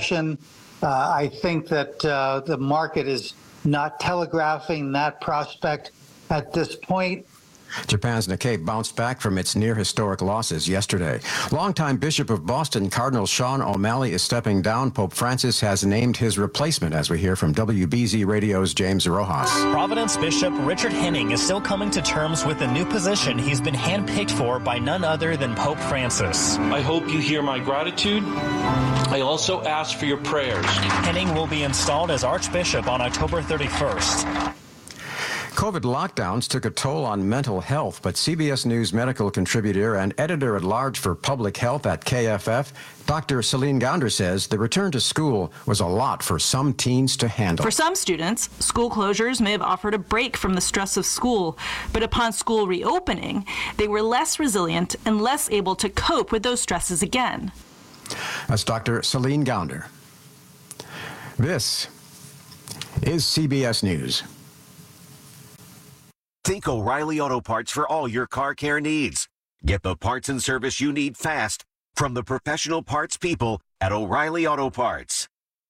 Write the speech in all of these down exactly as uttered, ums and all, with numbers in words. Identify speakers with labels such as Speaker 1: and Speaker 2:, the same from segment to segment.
Speaker 1: recession. Uh, I think that uh, the market is not telegraphing that prospect at this point.
Speaker 2: Japan's Nikkei bounced back from its near-historic losses yesterday. Longtime Bishop of Boston, Cardinal Sean O'Malley, is stepping down. Pope Francis has named his replacement, as we hear from W B Z Radio's James Rojas.
Speaker 3: Providence Bishop Richard Henning is still coming to terms with a new position he's been handpicked for by none other than Pope Francis.
Speaker 4: I hope you hear my gratitude. I also ask for your prayers.
Speaker 3: Henning will be installed as Archbishop on October thirty-first.
Speaker 2: COVID lockdowns took a toll on mental health, but C B S News medical contributor and editor-at-large for public health at K F F, Doctor Celine Gounder, says the return to school was a lot for some teens to handle.
Speaker 5: For some students, school closures may have offered a break from the stress of school, but upon school reopening, they were less resilient and less able to cope with those stresses again.
Speaker 2: That's Doctor Celine Gounder. This is C B S News.
Speaker 6: Think O'Reilly Auto Parts for all your car care needs. Get the parts and service you need fast from the professional parts people at O'Reilly Auto Parts.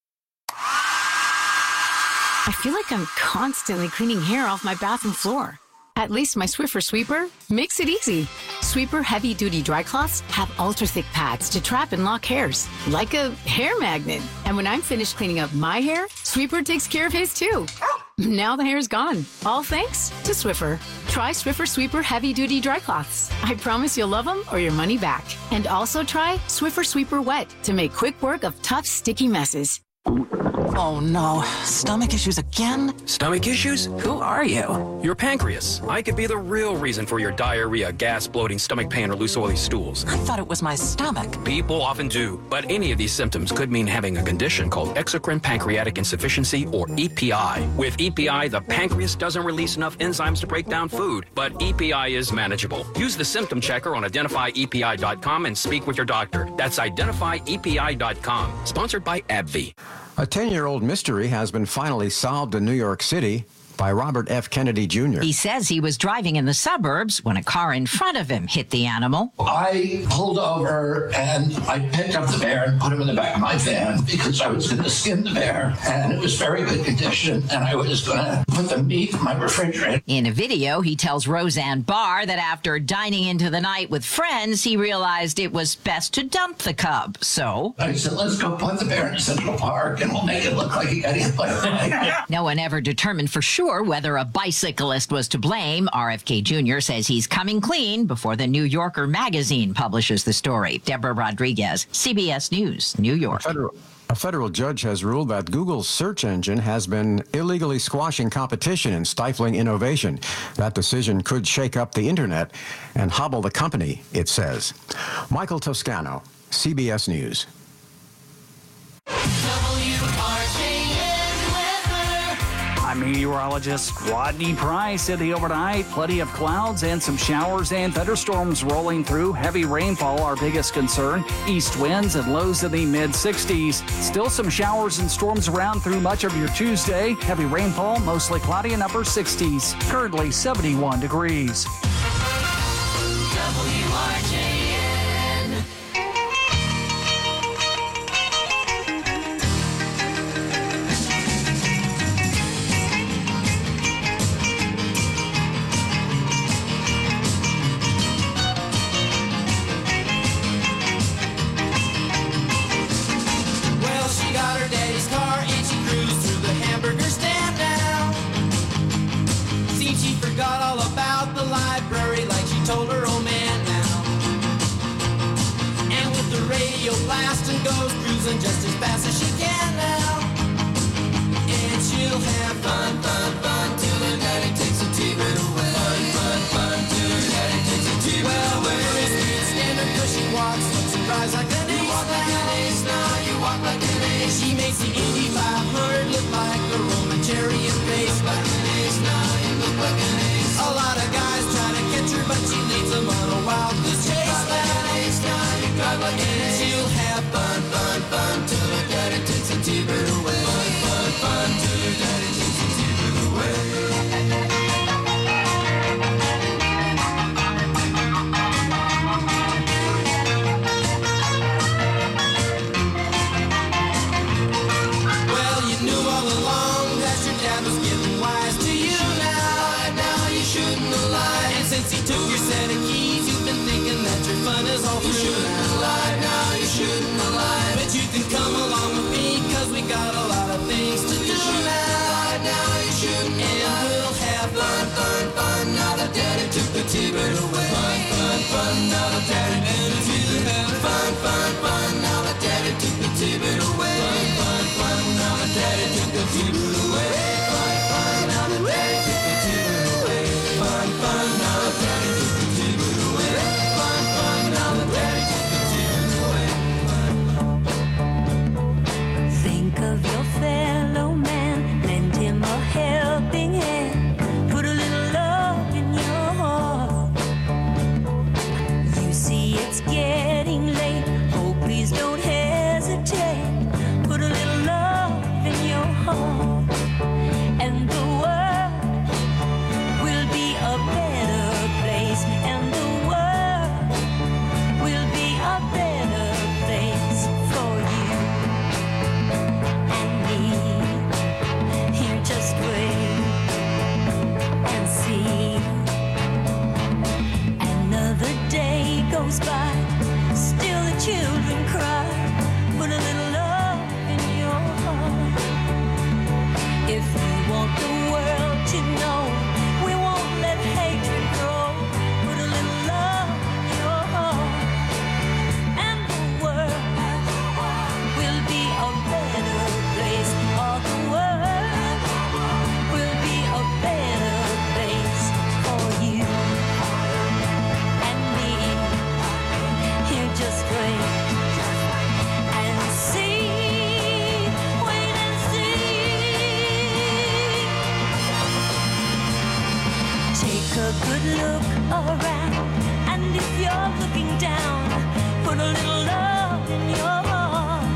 Speaker 7: I feel like I'm constantly cleaning hair off my bathroom floor. At least my Swiffer Sweeper makes it easy. Sweeper heavy-duty dry cloths have ultra-thick pads to trap and lock hairs, like a hair magnet. And when I'm finished cleaning up my hair, Sweeper takes care of his too. Now the hair's gone, all thanks to Swiffer. Try Swiffer Sweeper heavy-duty dry cloths. I promise you'll love them or your money back. And also try Swiffer Sweeper Wet to make quick work of tough, sticky messes.
Speaker 8: Oh no, stomach issues again?
Speaker 9: Stomach issues? Who are you? Your pancreas. I could be the real reason for your diarrhea, gas, bloating, stomach pain, or loose oily stools.
Speaker 8: I thought it was my stomach.
Speaker 9: People often do, but any of these symptoms could mean having a condition called exocrine pancreatic insufficiency, or E P I. With E P I, the pancreas doesn't release enough enzymes to break down food, but E P I is manageable. Use the symptom checker on identify E P I dot com and speak with your doctor. That's identify E P I dot com. Sponsored by AbbVie.
Speaker 2: A ten-year-old mystery has been finally solved in New York City by Robert F. Kennedy Junior
Speaker 10: He says he was driving in the suburbs when a car in front of him hit the animal.
Speaker 11: I pulled over and I picked up the bear and put him in the back of my van because I was going to skin the bear, and it was very good condition, and I was going to put the meat in my refrigerator.
Speaker 10: In a video, he tells Roseanne Barr that after dining into the night with friends, he realized it was best to dump the cub. So
Speaker 11: I said, let's go put the bear in Central Park and we'll make it look like he got hit by a bike.
Speaker 10: No one ever determined for sure whether a bicyclist was to blame. R F K Junior says he's coming clean before the New Yorker magazine publishes the story. Deborah Rodriguez, C B S News, New York.
Speaker 2: A federal, a federal judge has ruled that Google's search engine has been illegally squashing competition and stifling innovation. That decision could shake up the internet and hobble the company, it says. Michael Toscano, C B S News.
Speaker 12: I'm meteorologist Rodney Price. In the overnight, plenty of clouds and some showers and thunderstorms rolling through. Heavy rainfall, our biggest concern. East winds and lows in the mid sixties. Still some showers and storms around through much of your Tuesday. Heavy rainfall, mostly cloudy in upper sixties. Currently seventy-one degrees.
Speaker 13: W R J N.
Speaker 14: Well, she got her daddy's car and she cruised through the hamburger stand now. See, she forgot all about the library like she told her old man now. And with the radio blasting goes cruising just as fast as she can now. And she'll have fun, fun, fun till her daddy takes a T-bird away. Fun, fun, fun till her daddy takes a T-bird well, away. Well, Maurice can't stand her 'cause she walks, looks and drives like an ace. You walk like an ace now, you walk like an ace. She makes the Indy five hundred look like a Roman chariot race. Like an ace now, you look like an ace. A lot of guys try to catch her, but she leads them on a wild goose chase. Like an ace now, you drive like an ace. She'll have fun, fun, fun till her daddy takes a T-bird away. Fun, fun, fun till her daddy takes a T-bird away. took a T-boot away. Fun, fun, now that daddy took a T-boot away. Fun, fun, now that daddy took a T-boot away. Fun, fun, now that daddy took a T-boot away.
Speaker 15: Think of your fellow man, lend him a helping hand, put a little love in your heart. You see it's getting late, oh please don't hesitate, put a little love in your heart, and the world will be a better place, and the world will be a better place for you and me. Here, just wait and see. Another day goes by, still the children cry. Put a little love in your heart. If you want the world to know, we won't let hatred grow. Put a little love in your heart, and the world will be a better place. All the world will be a better place for you and me. Here, just wait and see. Wait and see. Take a good look around, and if you're looking down, put a little love in your heart.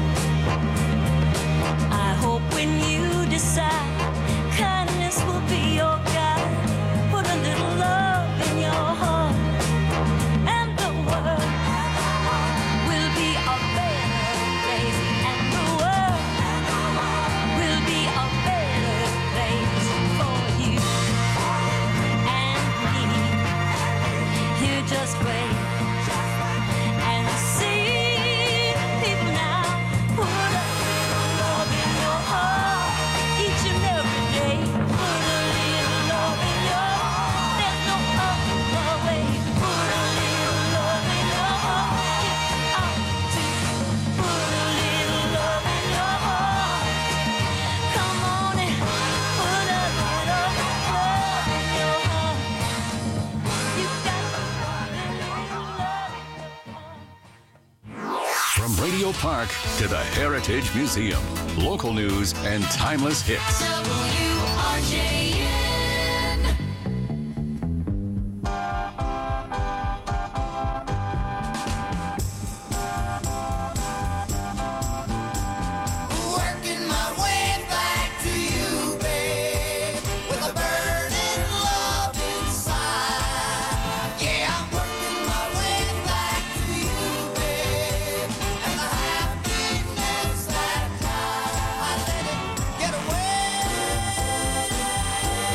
Speaker 15: I hope when you decide, kindness will be your guide. Put a little love in your heart, and the world will be a better place, and the world will be a better place for you and me. Here, just wait and see. People now, put a little love in your heart each and every day. Put a little love in your heart. There's no other way. Put a little love in your heart. Get out to put a little love in your heart. Come on and put a little love in your heart. You got to put a little love in your heart.
Speaker 16: From Radio Park to the Heritage Museum, local news and timeless hits.
Speaker 14: W R J N. Working my way back to you, babe, with a burning love inside. Yeah, I'm working my way back to you, babe, and the happiness that I let it get away.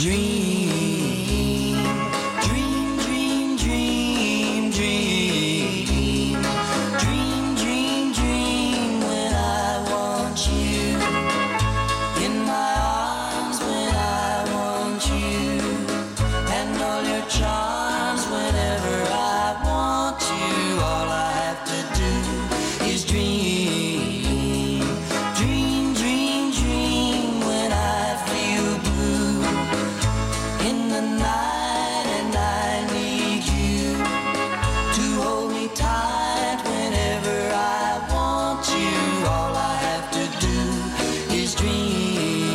Speaker 14: Dream, dream, dream, dream, dream. Dream, dream, dream when I want you. In my arms when I want you. And all your charms whenever I want you. All I have to do is dream. Dream, dream, dream when I feel blue in the night and I need you to hold me tight whenever I want you. All I have to do is dream.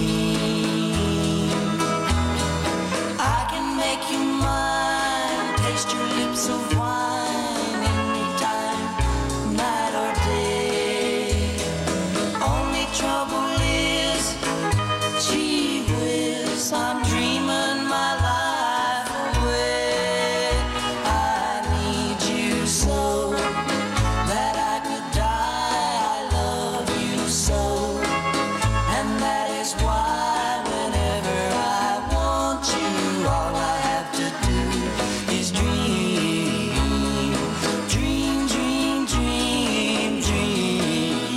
Speaker 14: I can make you mine, taste your lips of wine anytime, night or day. Only trouble is, gee whiz, I'm dreaming my life away. I need you so that I could die. I love you so, and that is why whenever I want you, all I have to do is dream. Dream, dream, dream, dream.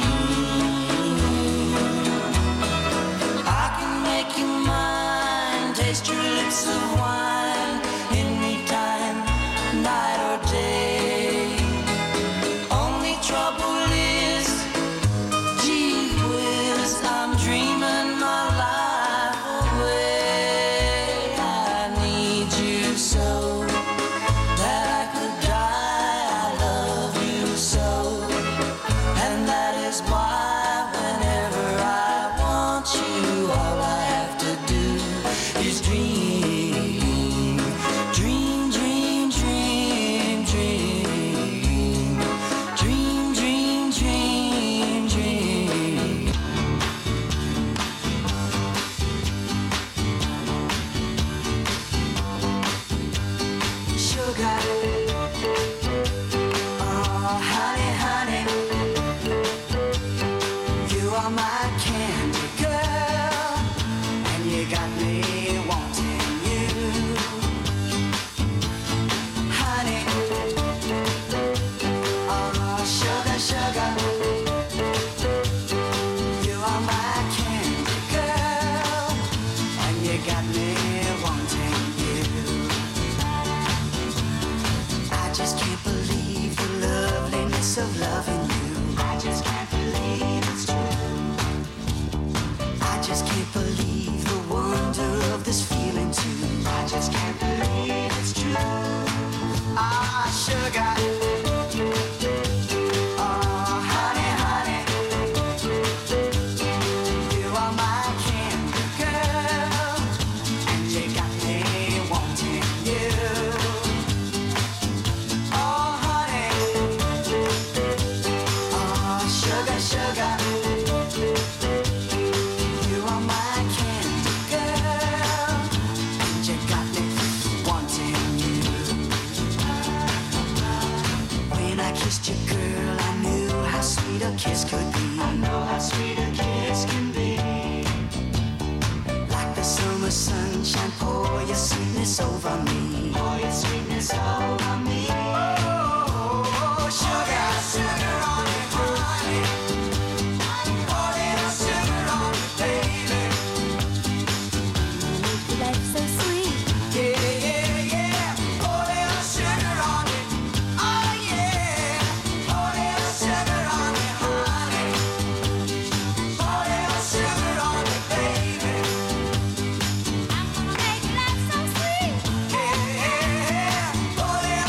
Speaker 14: I can make you mine, taste your lips of wine anytime, night or day. Only trouble is, gee whiz, I'm dreaming my life away. I need you so that I could die. I love you so, and that is why whenever I want you, all I have to do is dream. Dream, dream, dream, dream. Dream, dream, dream, dream. Sugar, oh honey, honey, you are my candy girl, and you got me wanting you. Honey, oh sugar, sugar, you are my candy girl, and you got me wanting you. I just can't believe the loveliness of loving you. I just can't believe it's true. I just can't believe the wonder of this feeling too. I just can't believe it's true. Ah, sugar. Oh, honey, honey. You are my candy girl, and you got me wanting you. Oh, honey. Oh, sugar, sugar. You are my candy girl, and you got me wanting you. When I kissed you, girl, I knew how sweet a kiss could be. I know how sweet a kiss can be. Like the summer sunshine, pour your sweetness over me. Pour your sweetness over me. Oh, sugar, sugar on me, honey. Pour little sugar on me, baby. Life's so sweet. Yeah, yeah, yeah. Pour little sugar on me. Oh, yeah. Pour little sugar on me, honey. Pour little sugar on me, baby. I'm gonna make life so sweet. Yeah, yeah, yeah. Pour little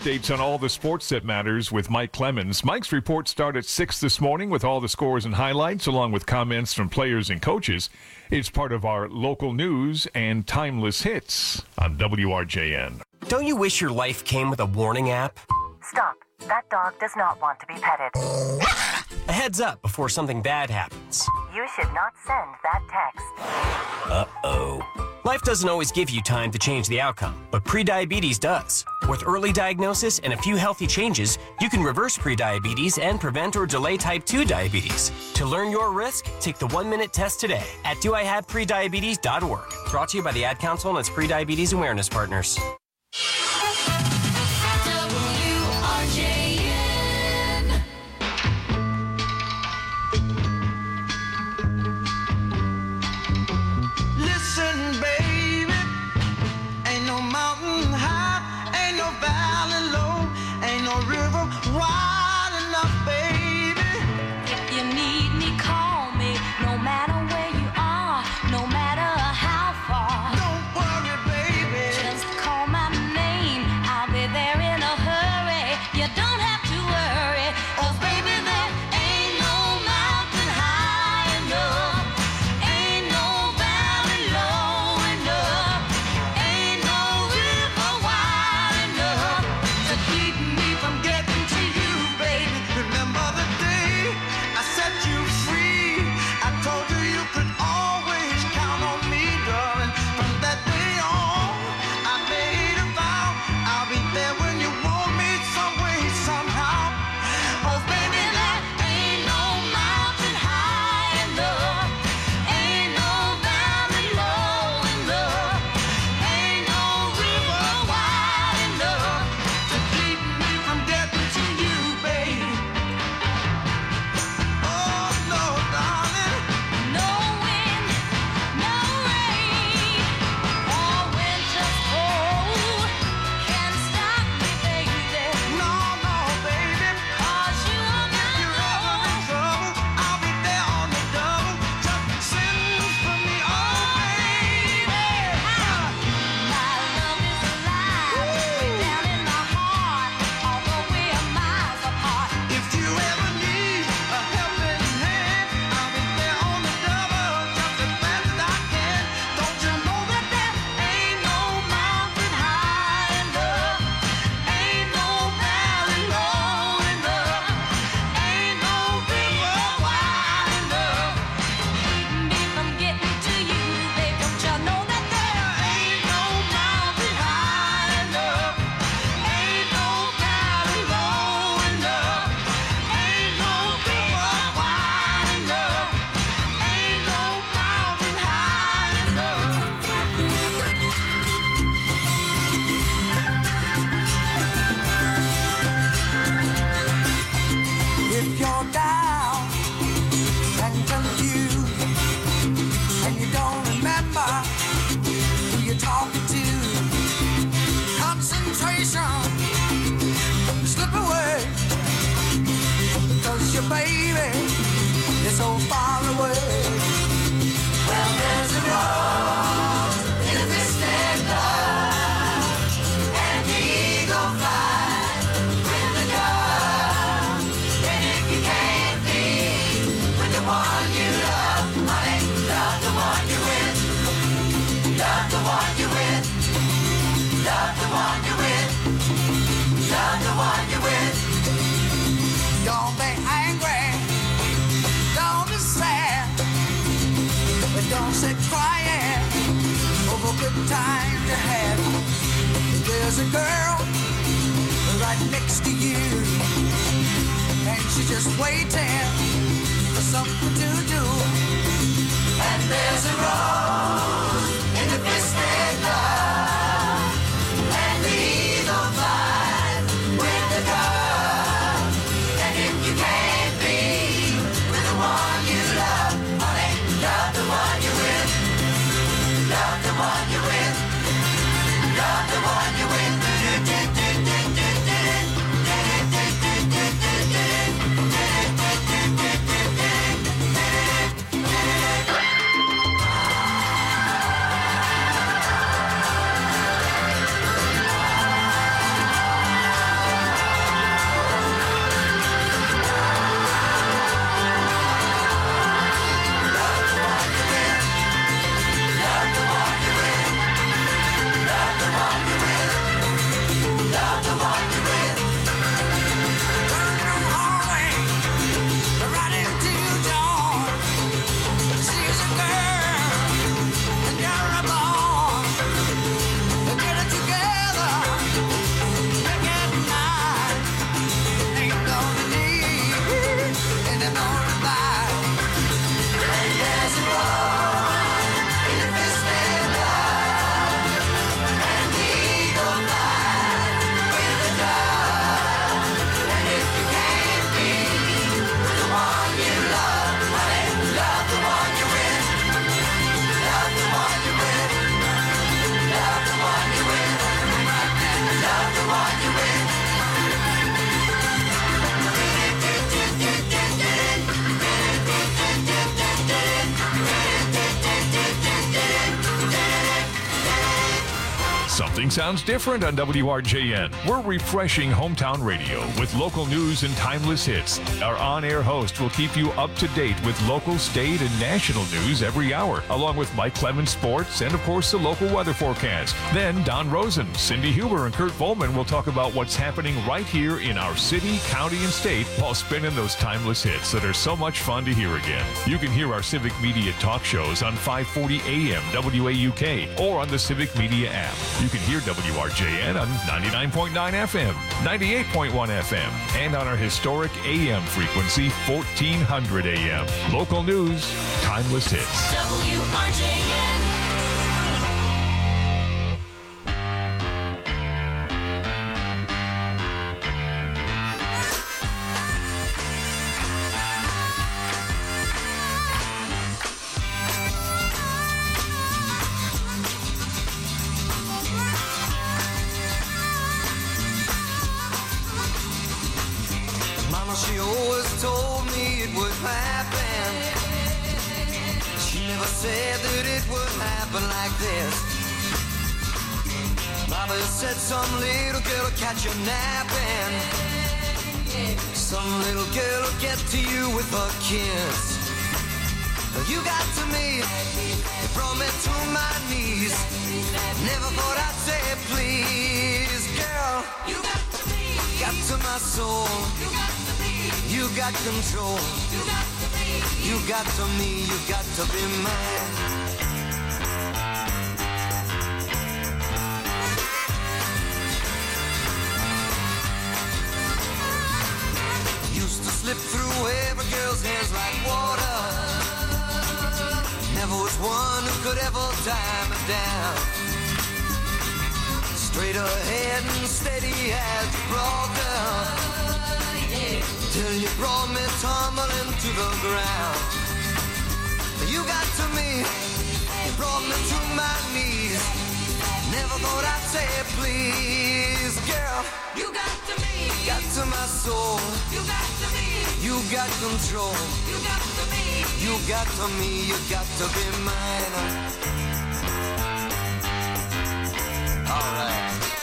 Speaker 17: updates on all the sports that matters with Mike Clemens. Mike's reports start at six this morning with all the scores and highlights, along with comments from players and coaches. It's part of our local news and timeless hits on W R J N.
Speaker 18: Don't you wish your life came with a warning app?
Speaker 19: Stop. That dog does not want to be petted.
Speaker 18: A heads up before something bad happens.
Speaker 19: You should not send that text.
Speaker 18: Uh-oh. Life doesn't always give you time to change the outcome, but prediabetes does. With early diagnosis and a few healthy changes, you can reverse prediabetes and prevent or delay type two diabetes. To learn your risk, take the one-minute test today at do I have prediabetes dot org. Brought to you by the Ad Council and its Prediabetes Awareness Partners.
Speaker 14: Listen, baby, ain't no mountain high, ain't no valley low, ain't no river wide enough, baby.
Speaker 15: If you need me, call me. No matter where you are, no matter how far.
Speaker 14: Don't worry, baby.
Speaker 15: Just call my name. I'll be there in a hurry. You don't have to worry. 'Cause baby, there ain't no mountain high enough. Ain't no valley low enough. Ain't no river wide enough to keep me from getting to you, baby.
Speaker 14: Remember the day I set you free? I told you you could always count on me, darling. From that day on, I made a vow I'll be there when you want me some way, somehow. Oh, baby, there ain't no mountain high enough. Ain't no valley low enough. Ain't no river wide enough to keep me from getting to you, baby. Oh, no, darling.
Speaker 15: No wind, no rain, or winter's cold can stop me, baby.
Speaker 14: No, no, baby.
Speaker 15: 'Cause you are my
Speaker 14: You're ever in trouble, I'll be there on the double. Just send for me, oh, baby.
Speaker 15: My love is alive, way down in my heart, although we are miles apart.
Speaker 14: If you ever need a helping hand, I'll be there on the double, just as fast as I can. Don't you know that there ain't no mountain high enough? Ain't no valley low enough. Ain't no river wide enough
Speaker 15: Keep me from getting to you, babe. Don't you know that there
Speaker 14: ain't no mountain high enough. Ain't no valley low enough. Ain't no river wide enough. Ain't no mountain high enough. If you're down and confused and you don't remember who you're talking to, concentration slip away because your baby is so far away. Well, there's a rose in a twisted love, and the eagle flies with the dove. And if you can't be with the one you love, honey, love the one you're with. Love the one you're with. Love the one you're with. Love the one you're with. Don't be angry. Don't be sad. But don't sit crying over good times you had. There's a girl right next to you, and she's just waiting for something to do. And there's a rose in the twisted love, and the eagle flies with the dove. And if you can't be with the one you love, honey, love the one you're with. Love the one you're with. Love the one you're with.
Speaker 17: Something sounds different on W R J N. We're refreshing hometown radio with local news and timeless hits. Our on-air host will keep you up to date with local, state, and national news every hour, along with Mike Clemens Sports and, of course, the local weather forecast. Then Don Rosen, Cindy Huber, and Kurt Volman will talk about what's happening right here in our city, county, and state while spinning those timeless hits that are so much fun to hear again. You can hear our Civic Media talk shows on five forty A M W A U K or on the Civic Media app. You can hear W R J N on ninety-nine point nine F M, ninety-eight point one F M, and on our historic A M frequency, fourteen hundred A M. Local news, timeless hits.
Speaker 14: W R J N.
Speaker 20: She always told me it would happen. She never said that it would happen like this. Mama said some little girl will catch you napping. Some little girl will get to you with a kiss. You got to me, you brought me to my knees. Never thought I'd say please, girl. You got to me, got to my soul. You got to me, you got control. You got to me, you got to me, you got to be mine. Used to slip through every girl's hands like water. Never was one who could ever tie me down. Straight ahead and steady as Gibraltar, till you brought me tumbling to the ground. You got to me, you brought me to my knees. Never thought I'd say please, girl. You got to me, got to my soul. You got to me, you got control. You got to me, you got to me, you got to be mine. All right.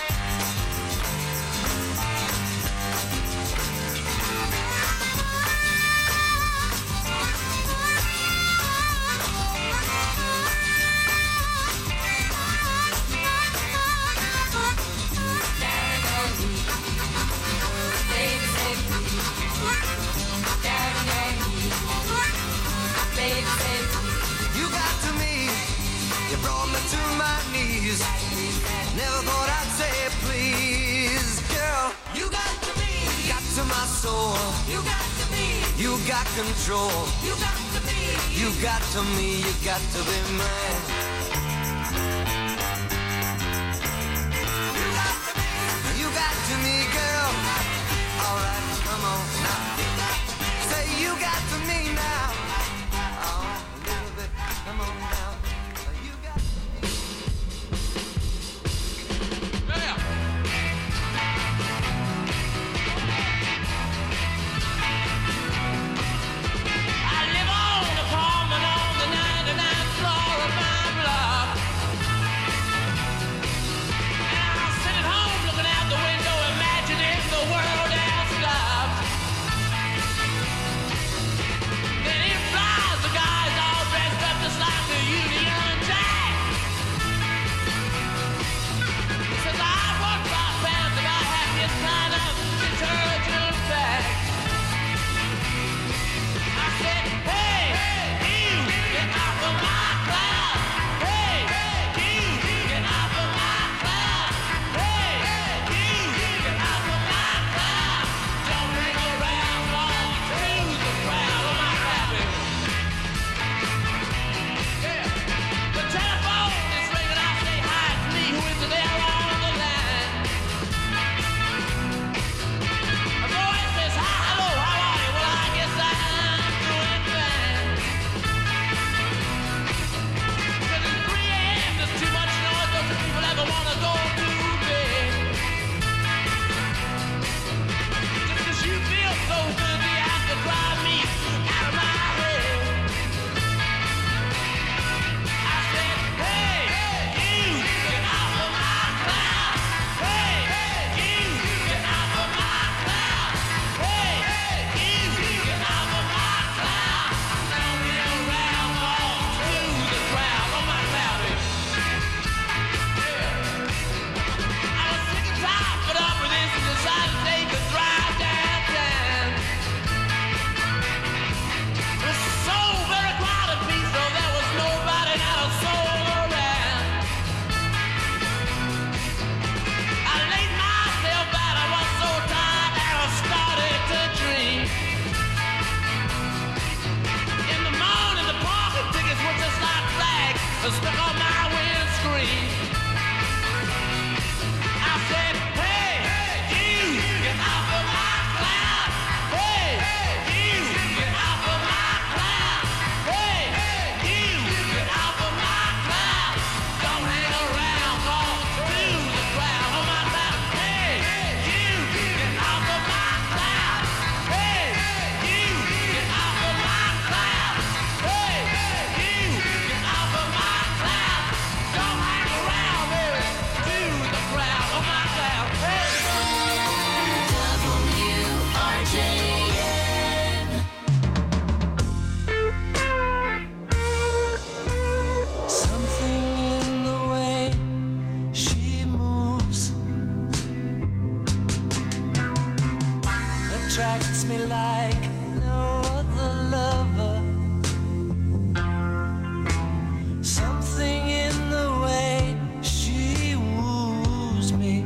Speaker 20: You got to me, you brought me to my knees. Never thought I'd say please, girl. You got to me, got to my soul. You got to me, you got control. You got to me, you got to me, you got to be mine. You got to me, you got to me, girl. All right, come on now. Say you got to me now. Come on now. You got me. Yeah. I live on the apartment on the ninety-ninth floor of my block. And I sit at home looking out the window, imagining the world has stopped.
Speaker 14: attracts me like no other lover. Something in the way she woos me.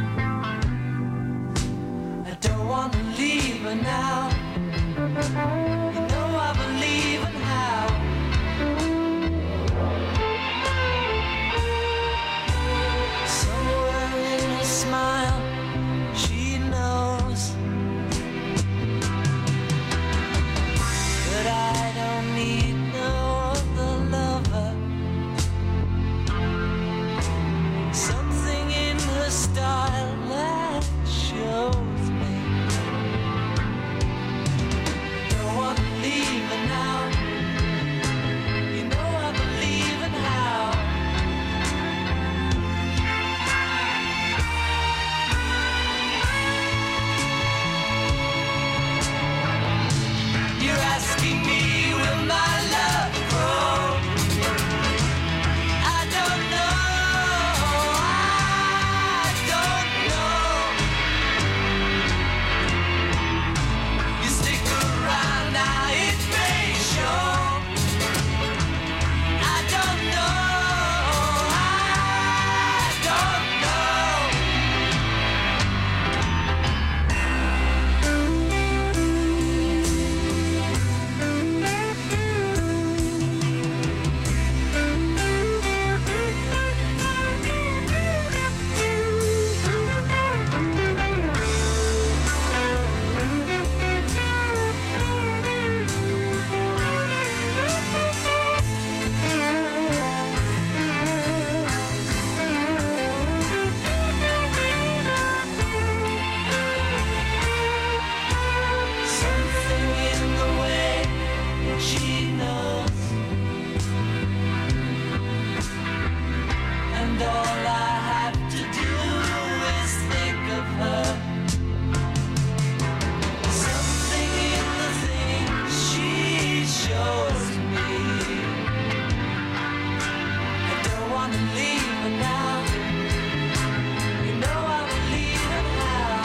Speaker 14: I don't want to leave her now. You know I believe in how. Somewhere in her smile, she knows that I don't need no other lover. Something in her style that shows me. Don't want to leave her now. You know I believe in how. You're asking me, will my love grow? I don't know, I don't know. You stick around now, it may show. I don't know, I don't know. Something in the way she knows, and all I have to do is think of her. Something in the things she shows me. I don't want to leave her now. You know I believe in how.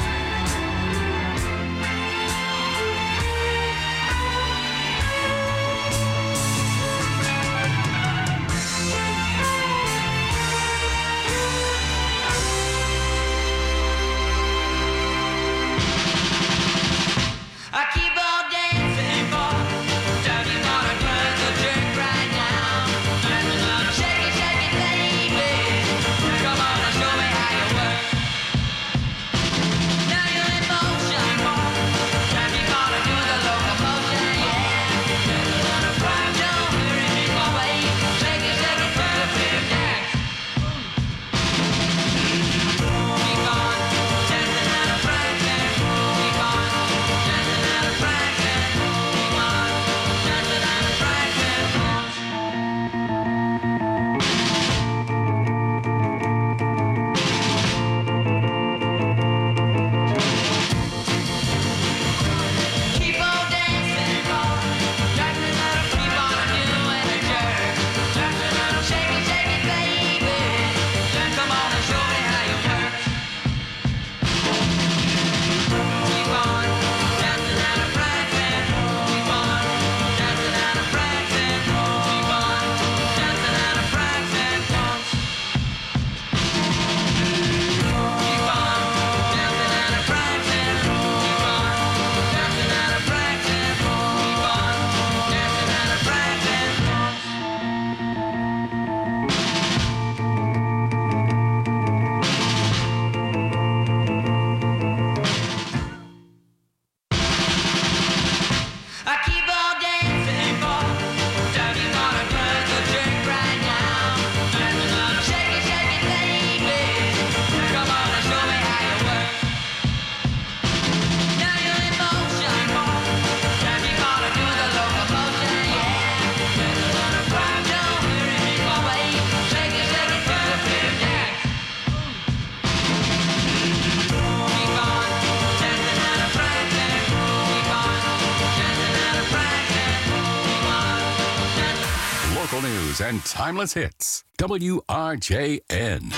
Speaker 14: I keep on dancing for. Don't you wanna turn the trick right now? Shake it, shake it, baby. Come on and show me how you work. Now you're in motion. Don't you wanna do the locomotion? Yeah. Don't hurry me away. Shake it, shake it, turn the trick dance. Keep on dancing out of practice. Keep on dancing out of practice. Keep on dancing out of practice. Keep on dancing, boy. Dancing out of, keep on doing a jerk. Dancing out of, shake it, shake it, baby. Come on and show me how you work. Keep on dancing out of practice. Keep on dancing out of practice. Keep on dancing out of practice. Keep on dancing out of practice. Keep on dancing out of practice. Keep on dancing out of practice. I keep on dancing for. Don't you wanna turn the trick right now? Shake it, shake it, baby. Come on and show me how you work. Now you're in motion. Don't you wanna do the locomotion? Yeah. Don't hurry me away. Shake it, shake it, turn the trick dance. Keep on dancing out of practice. Keep on dancing out of practice. Keep on dancing.
Speaker 16: Local news and timeless hits. W R J N.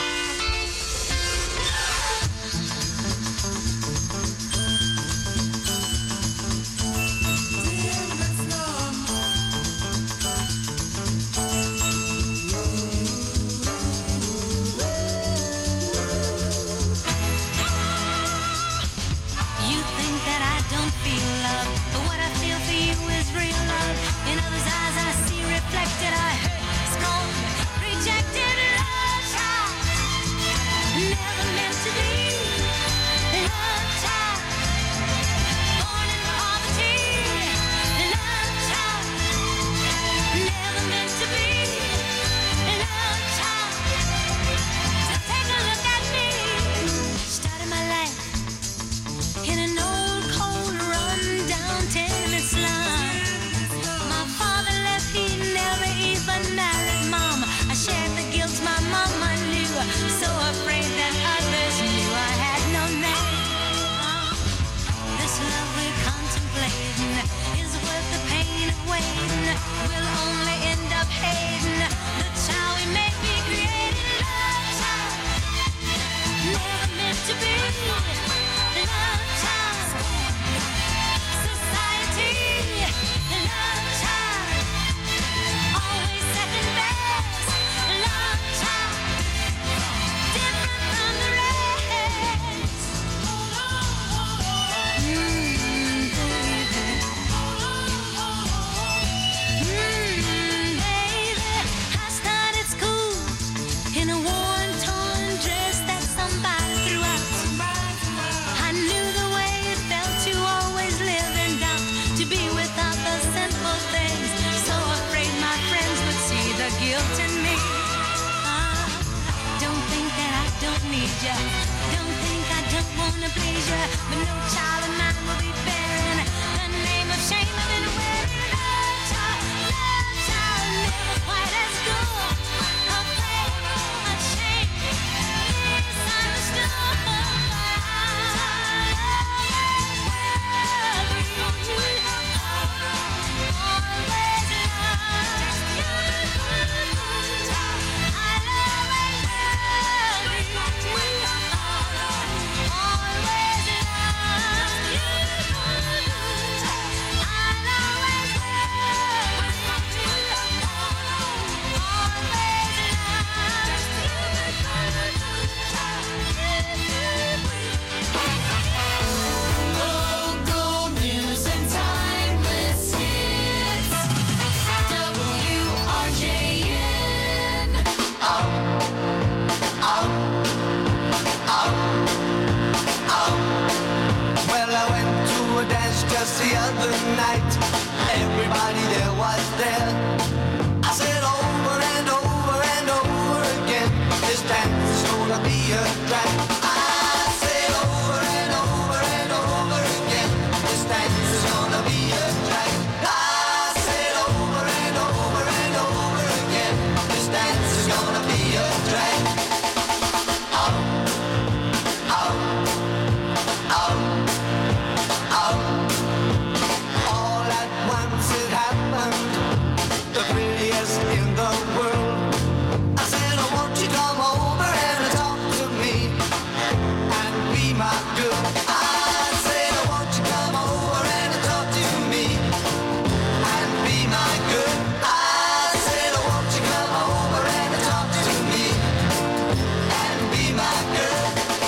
Speaker 20: a dance just the other night. Everybody there was there. I said over and over and over again, this dance is gonna be a drag. I said over and over and over again, this dance is gonna be a drag. I said over and over and over again, this dance is gonna be a drag. Oh, oh, oh, oh. All at once it happened, the prettiest in the world. I said, oh, won't you come over and talk to me and be my girl? I said, oh, won't you come over and talk to me and be my girl? I said, oh, won't you come over and talk to me and be my girl?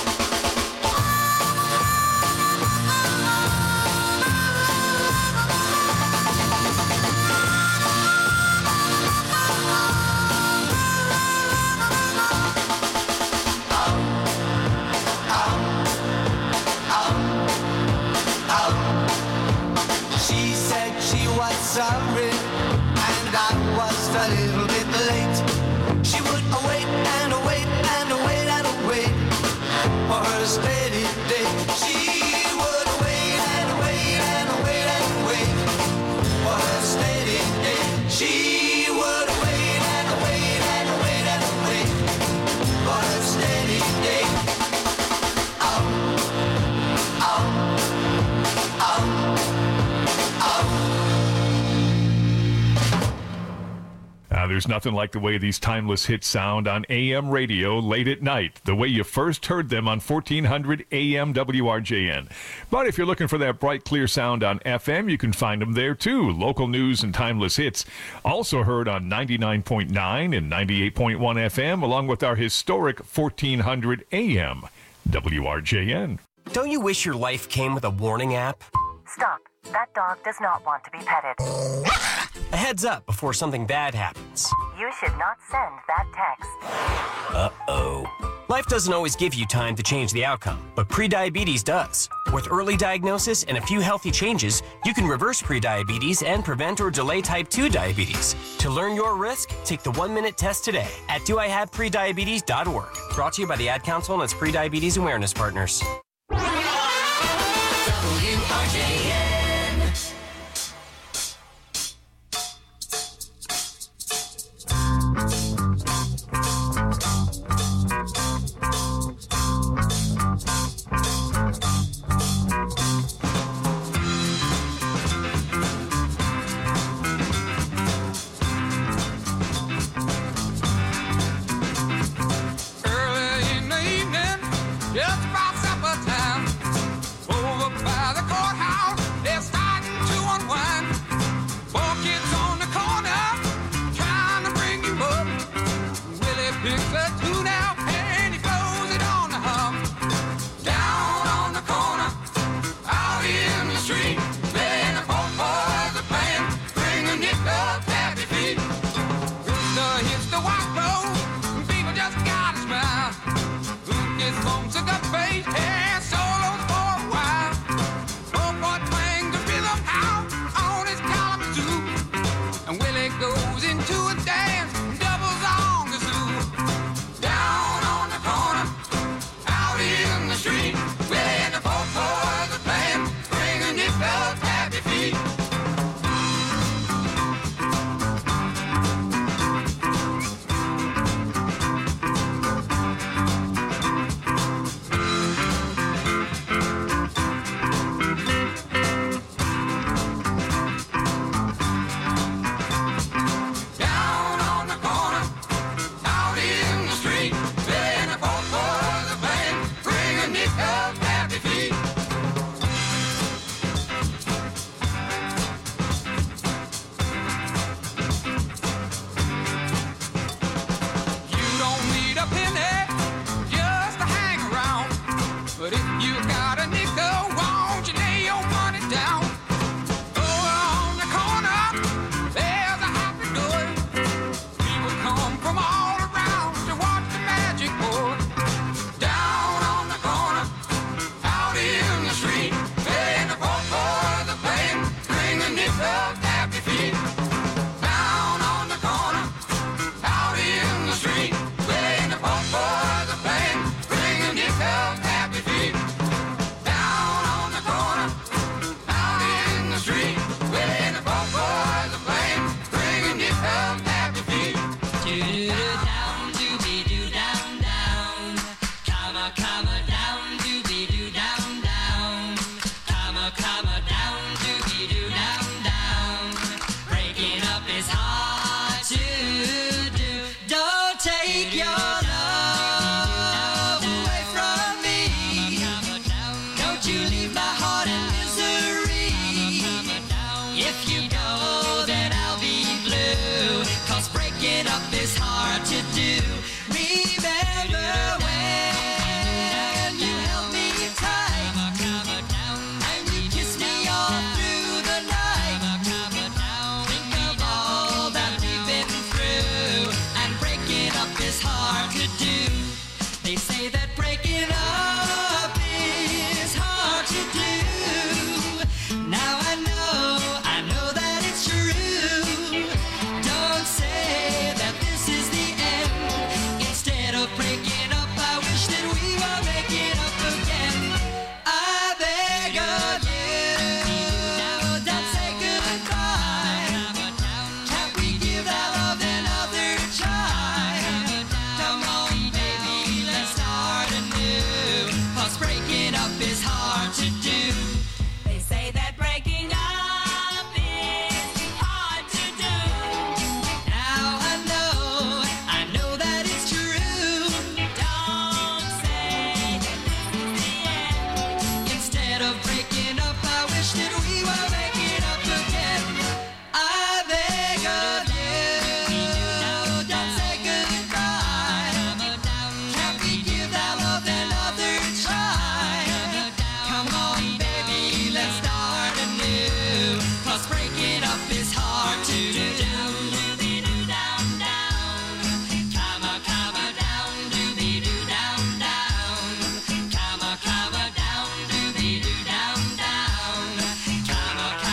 Speaker 20: She said she was sorry, and I was a little bit late. She would wait and wait and wait and wait for her steady day. She would wait and wait and wait and wait for her steady day. She would wait and wait and wait and wait for her steady day. Oh, oh, oh.
Speaker 17: Uh, there's nothing like the way these timeless hits sound on A M radio late at night, the way you first heard them on fourteen hundred A M W R J N. But if you're looking for that bright, clear sound on F M, you can find them there too. Local news and timeless hits, also heard on ninety-nine point nine and ninety-eight point one F M, along with our historic fourteen hundred A M W R J N.
Speaker 18: Don't you wish your life came with a warning app?
Speaker 19: Stop. That dog does not want to be petted.
Speaker 18: A heads up before something bad happens.
Speaker 19: You should not send that text.
Speaker 18: Uh-oh. Life doesn't always give you time to change the outcome, but prediabetes does. With early diagnosis and a few healthy changes, you can reverse prediabetes and prevent or delay type two diabetes. To learn your risk, take the one-minute test today at do I have prediabetes dot org. Brought to you by the Ad Council and its prediabetes awareness partners.
Speaker 14: W R J N. Early in the evening, just about supper time, over by the courthouse, they're starting to unwind. Four kids on the corner, trying to bring you up. Willie picks a tune out and he blows it on the hum. Down on the corner, out in the street, playing the folk boys are playing, bringing it up happy feet. Rooster hits the white clothes, people just gotta smile. Who gets bumps in the face and solos for a while. Oh boy, twang the rhythm out on his Kalamazoo, and Willie goes into a dance, doubles on the zoo. Down on the corner, out in the street, Willie and the folk boys are playing, bringing it up happy feet. wish that we were making up again. I beg of you, don't say goodbye. Can't we give that love another try? Come on, baby, let's start anew. 'Cause breaking up is hard to do. Come on,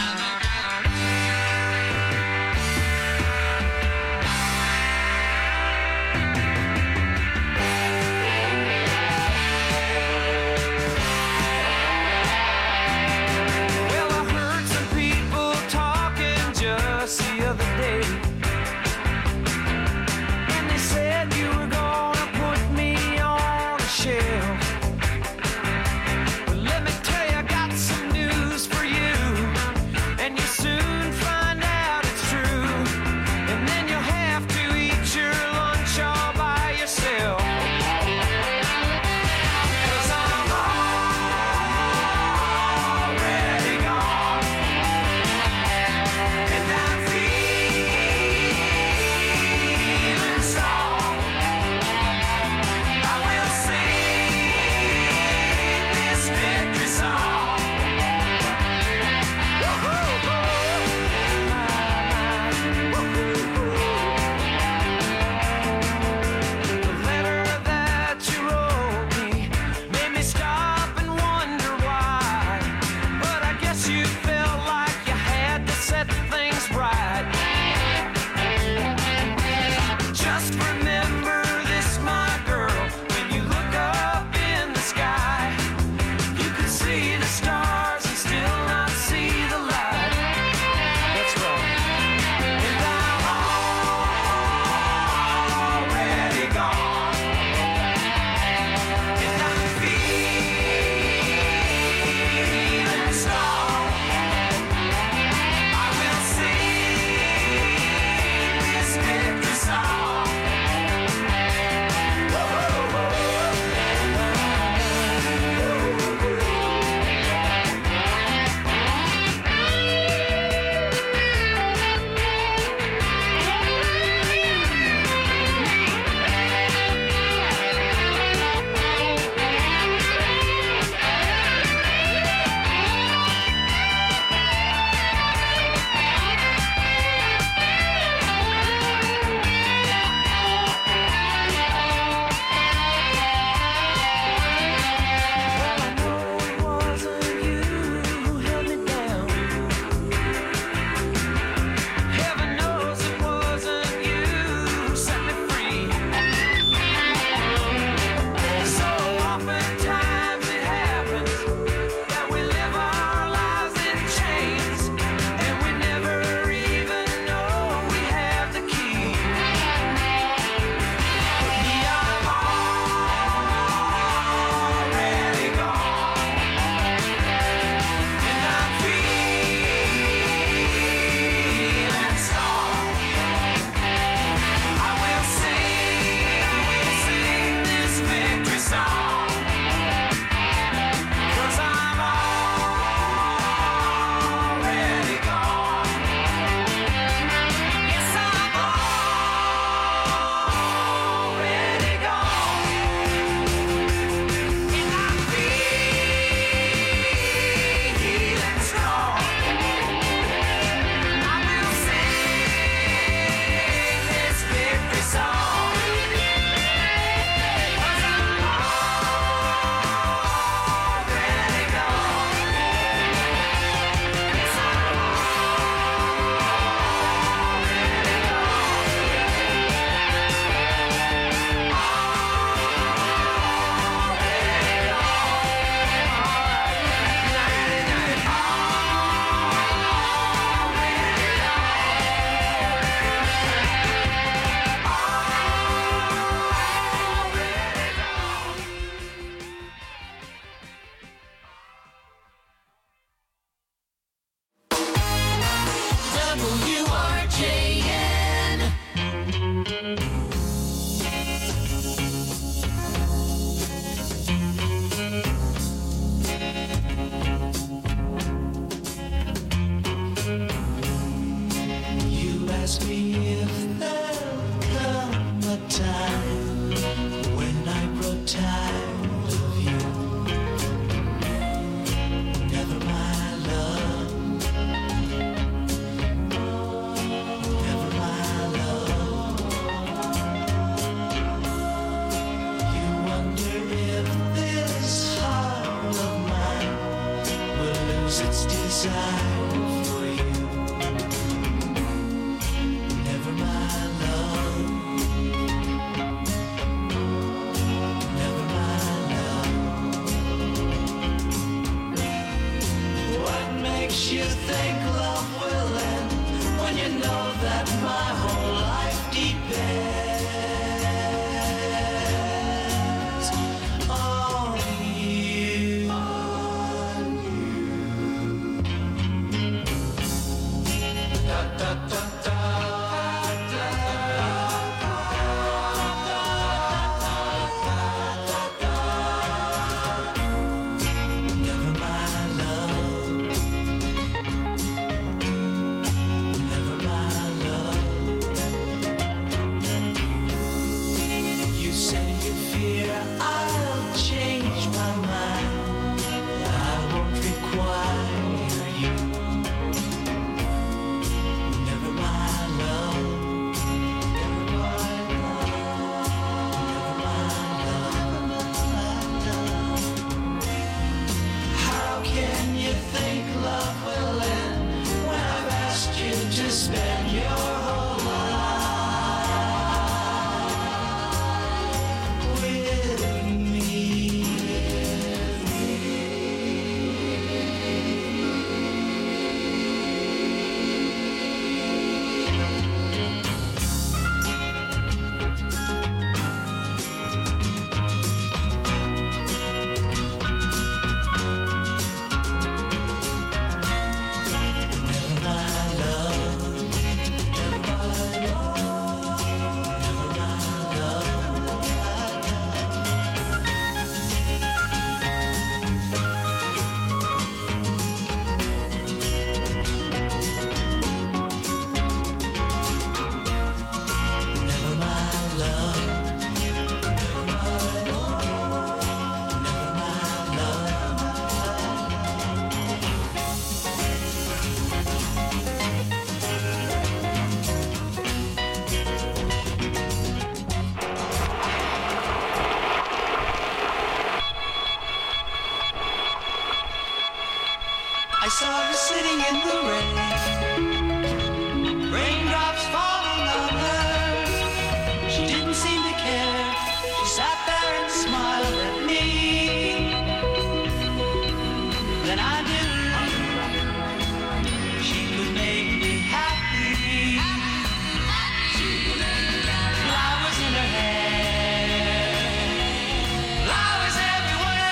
Speaker 14: You ask me if there'll come a time when I grow tired of you. Never my love, never my love. You wonder if this heart of mine will lose its desire. You think love will end when you know that my whole life depends on you. On you. Da, da, da, da. Spend your whole life with me. I saw her sitting in the rain, raindrops falling on her. She didn't seem to care. She sat there and smiled at me. Then I knew she could make me happy. Flowers in her hair, flowers everywhere.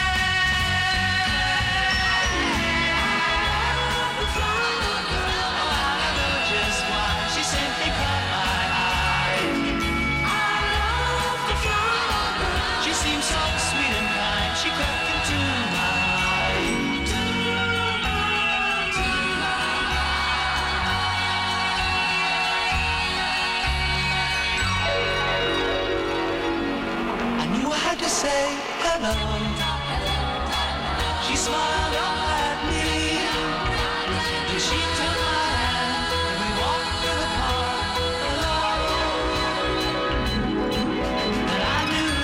Speaker 14: To say hello, she smiled up at me, and she took my hand, and we walked through the park alone. And I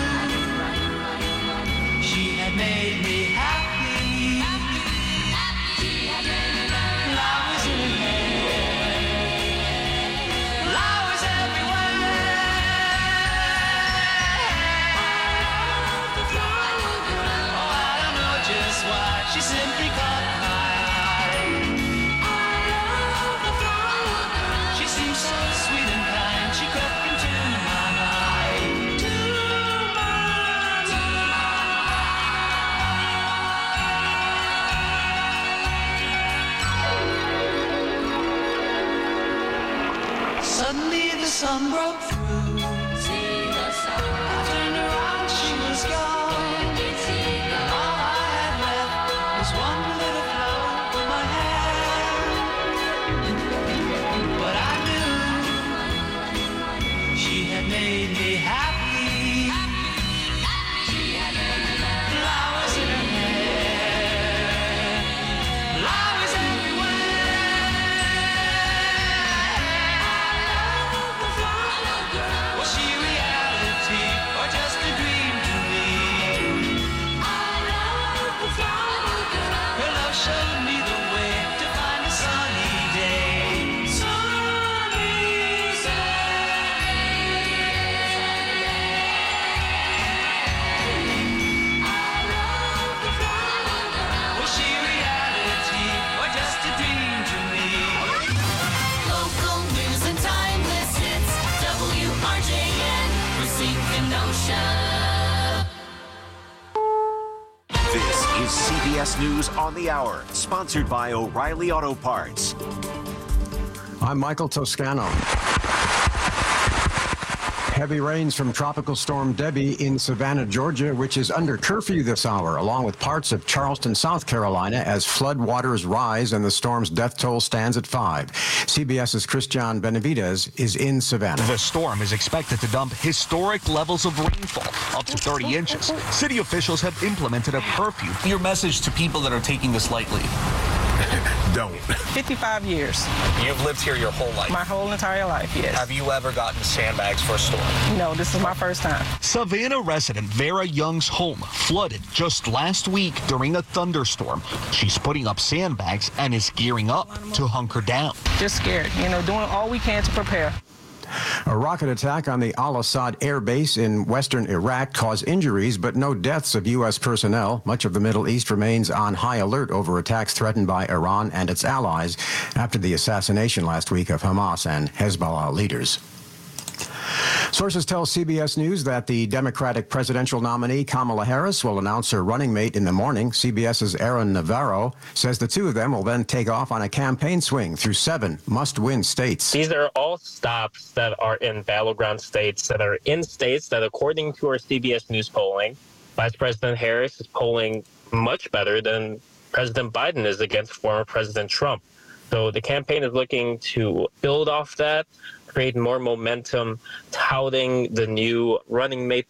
Speaker 14: knew she had made me happy. Flowers in her hair, flowers everywhere. She simply caught my eye. I love the flower girl. She seemed so sweet and kind. She crept into my mind. To my mind. Suddenly the sun broke through. See the sun. I turned around, she was gone. One little flower in my hand.
Speaker 6: S News on the Hour, sponsored by O'Reilly Auto Parts.
Speaker 2: I'm Michael Toscano. Heavy rains from Tropical Storm Debbie in Savannah, Georgia, which is under curfew this hour, along with parts of Charleston, South Carolina, as flood waters rise and the storm's death toll stands at five. CBS's Christian Benavidez is in Savannah.
Speaker 21: The storm is expected to dump historic levels of rainfall, up to thirty inches. City officials have implemented a curfew.
Speaker 22: Your message to people that are taking this lightly.
Speaker 21: Don't.
Speaker 23: fifty-five years.
Speaker 22: You've lived here your whole life.
Speaker 23: My whole entire life, yes.
Speaker 22: Have you ever gotten sandbags for a storm?
Speaker 23: No, this is my first time.
Speaker 21: Savannah resident Vera Young's home flooded just last week during a thunderstorm. She's putting up sandbags and is gearing up to hunker down.
Speaker 23: Just scared, you know, doing all we can to prepare.
Speaker 2: A rocket attack on the Al-Assad air base in western Iraq caused injuries, but no deaths of U S personnel. Much of the Middle East remains on high alert over attacks threatened by Iran and its allies after the assassination last week of Hamas and Hezbollah leaders. Sources tell C B S News that the Democratic presidential nominee Kamala Harris will announce her running mate in the morning. CBS's Aaron Navarro says the two of them will then take off on a campaign swing through seven must-win states.
Speaker 24: These are all stops that are in battleground states, that are in states that, according to our C B S News polling, Vice President Harris is polling much better than President Biden is against former President Trump. So the campaign is looking to build off that, create more momentum, touting the new running mate